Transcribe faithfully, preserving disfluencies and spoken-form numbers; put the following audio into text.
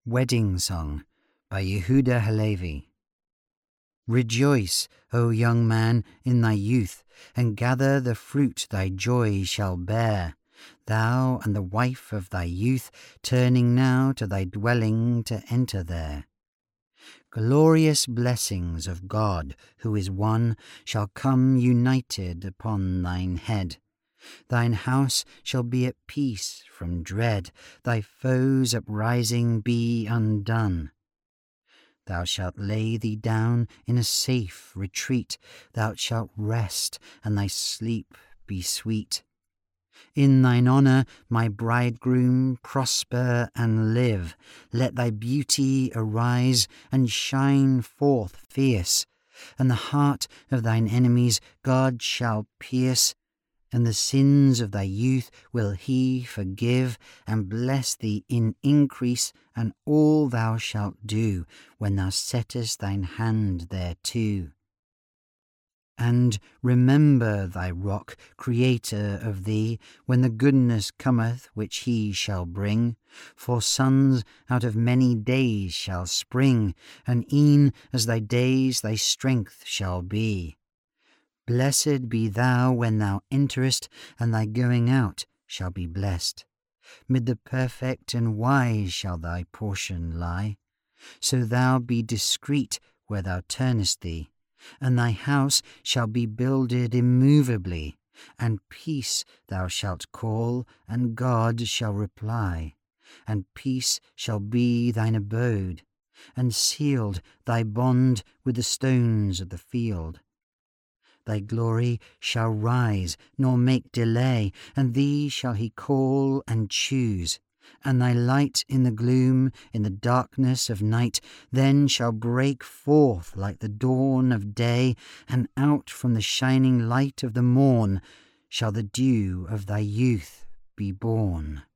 Wedding Song by Yehuda Halevi. Rejoice, O young man, in thy youth, and gather the fruit thy joy shall bear, thou and the wife of thy youth, turning now to thy dwelling to enter there. Glorious blessings of God, who is one, shall come united upon thine head. Thine house shall be at peace from dread, thy foes uprising be undone. Thou shalt lay thee down in a safe retreat, thou shalt rest, and thy sleep be sweet. In thine honour, my bridegroom, prosper and live. Let thy beauty arise and shine forth fierce, and the heart of thine enemies God shall pierce. And the sins of thy youth will he forgive, and bless thee in increase, and all thou shalt do, when thou settest thine hand thereto. And remember thy rock, creator of thee, when the goodness cometh which he shall bring. For sons out of many days shall spring, and e'en as thy days thy strength shall be. Blessed be thou when thou enterest, and thy going out shall be blessed. Mid the perfect and wise shall thy portion lie. So thou be discreet where thou turnest thee, and thy house shall be builded immovably, and peace thou shalt call, and God shall reply, and peace shall be thine abode, and sealed thy bond with the stones of the field. Thy glory shall rise, nor make delay, and thee shall he call and choose. And thy light in the gloom, in the darkness of night, then shall break forth like the dawn of day, and out from the shining light of the morn shall the dew of thy youth be born.